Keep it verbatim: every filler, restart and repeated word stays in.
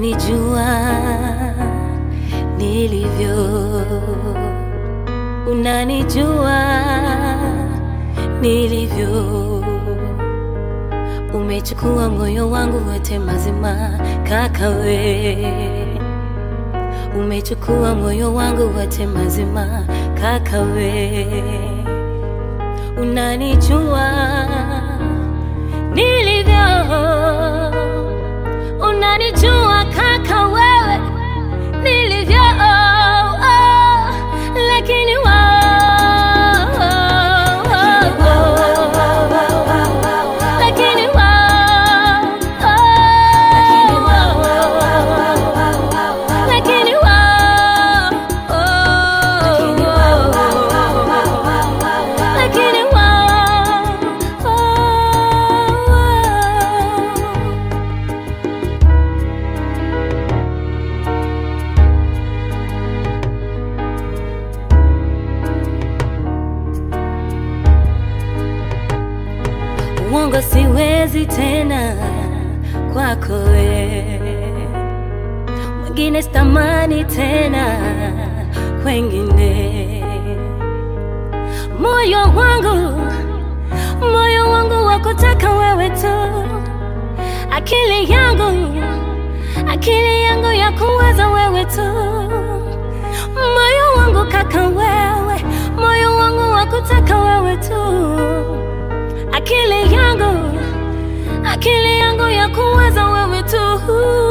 Unanijua nilivyo, unanijua nilivyo. Umechukua moyo wangu wote mazima, kaka we. Umechukua moyo wangu wote mazima, kaka we. Unanijua nilivyo, unanijua kaka wewe nilivyo, oh, oh, lakini wao, lakini wao, lakini wao, lakini uongo siwezi tena kwako we, mwingine sitamani tena kwengine. Moyo wangu, moyo wangu wakutaka wewe tu, akili yangu, akili yangu ya kuwaza wewe tu. Moyo wangu kaka wewe, moyo wangu wakutaka wewe tu, akili yangu, akili yangu ya kuwaza wewe tu.